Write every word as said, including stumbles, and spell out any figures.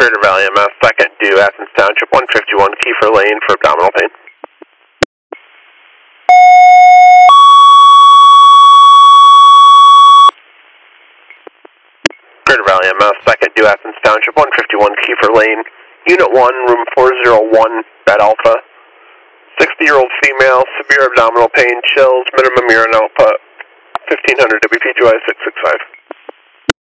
Greater Valley M S, second due, Athens Township, one fifty-one Kiefer Lane for abdominal pain. Greater Valley M S, second due, Athens Township, one fifty-one Kiefer Lane, Unit one, room four oh one, bed alpha. sixty-year-old female, severe abdominal pain, chills, minimum urine output, fifteen hundred W P G Y six six five.